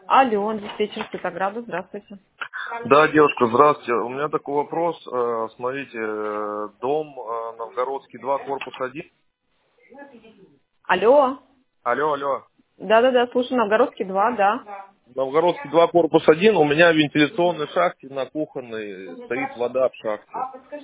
Алло, диспетчер Цветограда, здравствуйте. Да, девушка, здравствуйте. У меня такой вопрос. Смотрите, дом Новгородский 2, корпус 1. Алло. Алло, алло. Да-да-да, слушаю, Новгородский 2, да. Новгородский 2, корпус 1. У меня в вентиляционной шахте на кухонной стоит вода в шахте.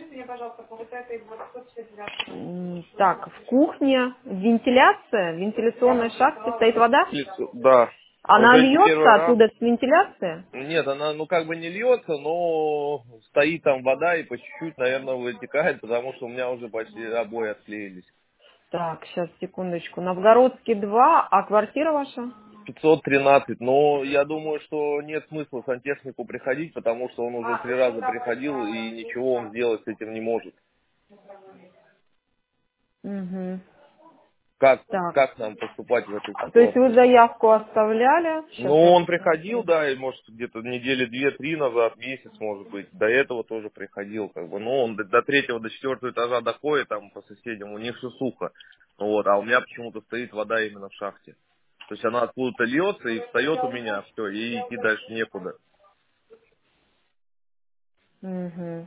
Так, в кухне вентиляция, в вентиляционной шахте стоит вода. Да. Она Уже не льется первый раз. оттуда с вентиляции? Нет, она ну как бы не льется, но стоит там вода и по чуть-чуть, наверное, вытекает, потому что у меня уже почти обои отклеились. Так, сейчас, секундочку. Новгородский 2, а квартира ваша? 513, но я думаю, что нет смысла сантехнику приходить, потому что он уже 3 раза приходил и ничего он сделать с этим не может. Угу. Как, Так. как нам поступать в этой То есть вы ситуации? заявку оставляли? Сейчас Ну, я он приходил, посмотрю. да, и может где-то недели 2-3 назад, месяц, может быть. До этого тоже приходил, как бы. Ну, он до 3-го, до 4-го этажа доходит, там по соседям, у них все сухо. Вот, а у меня почему-то стоит вода именно в шахте. То есть она откуда-то льется и встает у меня, все, и идти дальше некуда. Угу.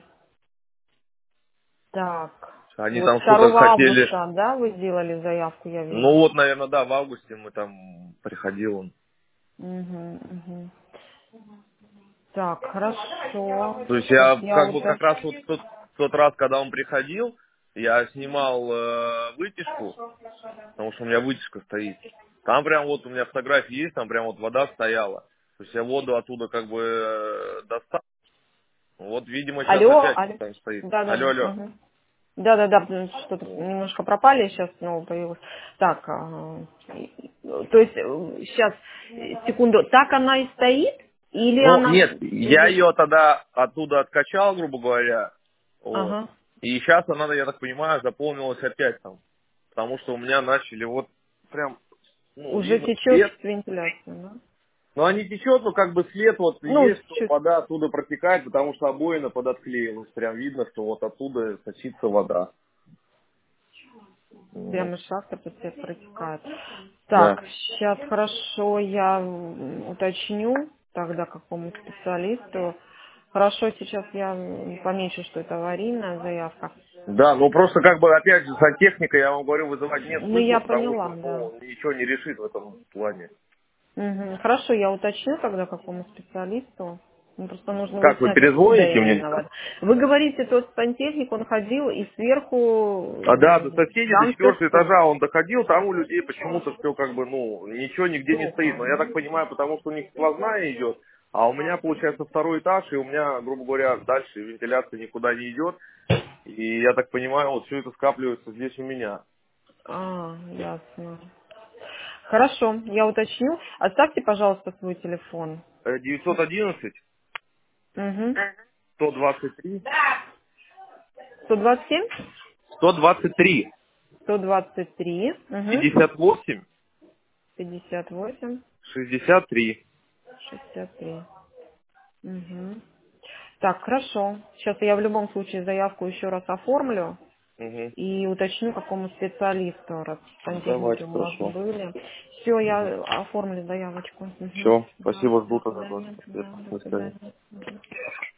Так. Они Вот там что-то 2 хотели. августа, да, вы сделали заявку, я Ну вижу. вот, наверное, да, в августе мы там приходил он. Угу, угу. Так, хорошо. То есть Сейчас я я как бы как раз уточню. вот в тот раз, когда он приходил, я снимал вытяжку, потому что у меня вытяжка стоит. Там прям вот у меня фотографии есть, там прям вот вода стояла. То есть я воду оттуда как бы достал. Вот, видимо, сейчас Алло, опять алло. там стоит. Алло, Да-да-да. алло. Угу. Да-да-да, потому что что-то немножко пропали, сейчас снова появилось. Так, то есть сейчас, секунду, так она и стоит? Или Ну, она нет, я уже... ее тогда оттуда откачал, грубо говоря. Вот. Ага. И сейчас она, я так понимаю, заполнилась опять там. Потому что у меня начали вот прям, ну, Уже видно течет след. с вентиляции, да? Но они течет, но как бы след вот Ну, есть, что чуть вода оттуда протекает, потому что обоина подотклеилась. Прям видно, что вот оттуда сочится вода. Вот. прямо из шахты по тебе протекает. Да. Так, сейчас хорошо, я уточню тогда какому специалисту. Хорошо, сейчас я помечу, что это аварийная заявка. Да, ну просто как бы опять же сантехника, я вам говорю, вызывать нет Ну, смысла, я потому поняла, что, да. ну, ничего не решит в этом плане. Мгм. Хорошо, я уточню тогда какому специалисту. Ну, просто нужно Как, вы выяснять, откуда перезвоните мне? именно вода. Вы говорите, тот сантехник, он ходил и А да, сверху, до соседей, до там все 4-го сухо. этажа он доходил, там у людей почему-то все как бы, ну, ничего нигде не стоит. Но я так понимаю, потому что у них сквозная идет, а у меня, получается, 2-й этаж, и у меня, грубо говоря, дальше вентиляция никуда не идет. И я так понимаю, вот все это скапливается здесь у меня. Ясно. Хорошо, я уточню. Оставьте, пожалуйста, свой телефон. 911 Угу. 123 127, 123 123, угу. 58 58, 63. 63. Угу. Так, хорошо. Сейчас я в любом случае заявку еще раз оформлю Угу. и уточню, какому специалисту, раз сантехники Давайте, у вас хорошо. были. Все, я оформлю заявочку. Угу. Все, Да, спасибо, до жду тогда свидания. вашего ответа. Да, до До свидания. свидания. Мгм.